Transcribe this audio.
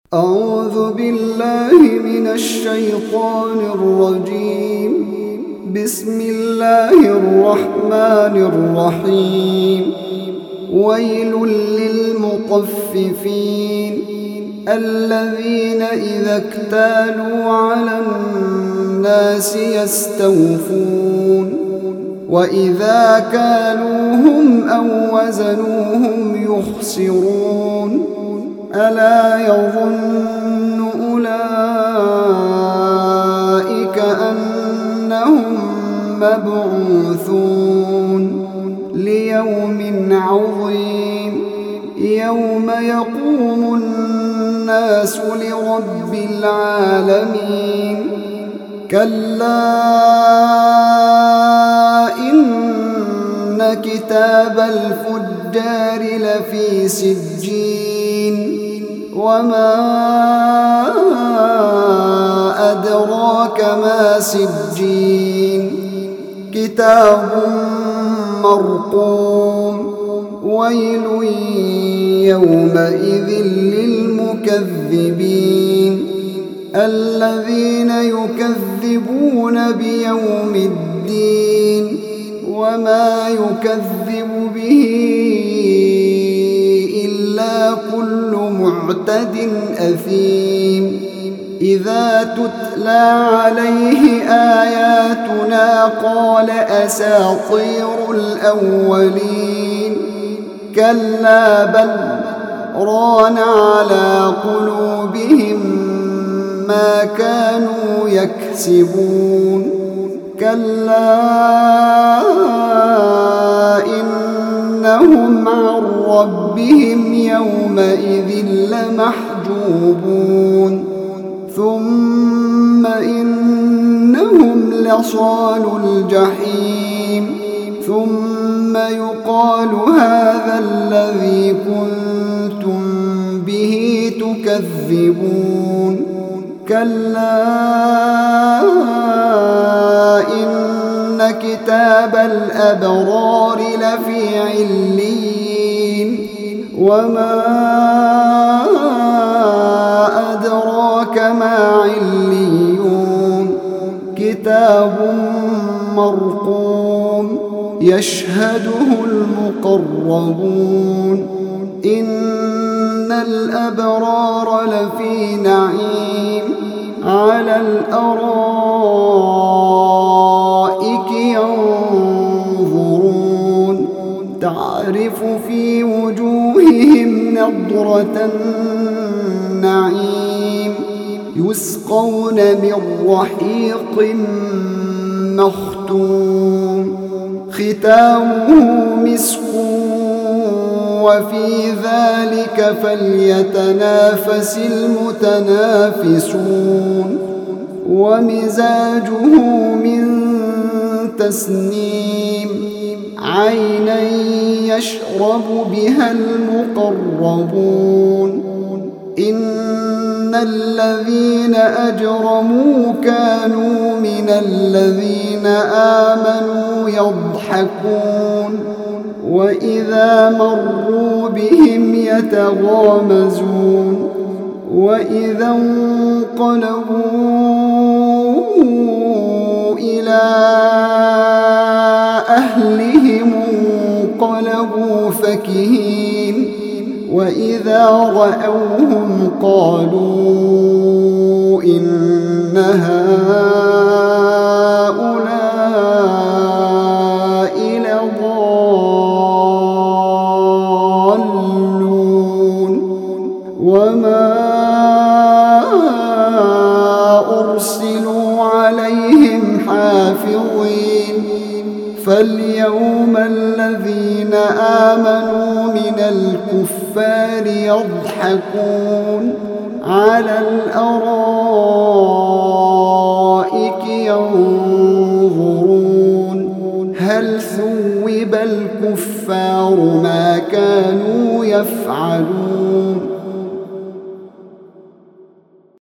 أعوذ بالله من الشيطان الرجيم. بسم الله الرحمن الرحيم. ويل للمطففين الذين إذا اكتالوا على الناس يستوفون وإذا كالوهم أو وزنوهم يخسرون. ألا يظن أولئك أنهم مبعوثون ليوم عظيم يوم يقوم الناس لرب العالمين. كلا إن كتاب الفجار لفي سجين وما أدراك ما سجين كتاب مرقوم. ويل يومئذ للمكذبين الذين يكذبون بيوم الدين وما يكذب به إلا كل معتد أثيم. إذا تتلى عليه آياتنا قال أساطير الأولين. كلا بل ران على قلوبهم ما كانوا يكسبون. كلا إنهم عن ربهم يومئذ لمحجوبون. ثم إنهم لصالوا الجحيم. ثم يقال هذا الذي كنتم به تكذبون. كلا إن كتاب الأبرار لفي عليين وما أدراك ما عليون كتاب مرقوم يشهده المقربون. إن الأبرار لفي نعيم على الأرائك ينظرون تعرف في وجوههم نضرة النعيم يسقون من رحيق مختوم ختامه مسك وفي ذلك فليتنافس المتنافسون. ومزاجه من تسنيم عينا يشرب بها المقربون. إن الذين أجرموا كانوا من الذين آمنوا يضحكون وإذا مروا بهم يتغامزون. وإذا انقلبوا إلى أهلهم انقلبوا فكهين. وإذا رأوهم قالوا إن هؤلاء لضالون. وما أرسلوا عليهم حافظين. فاليوم الذين آمنوا من الكفار يضحكون على الأرائك ينظرون هل ثوب الكفار ما كانوا يفعلون.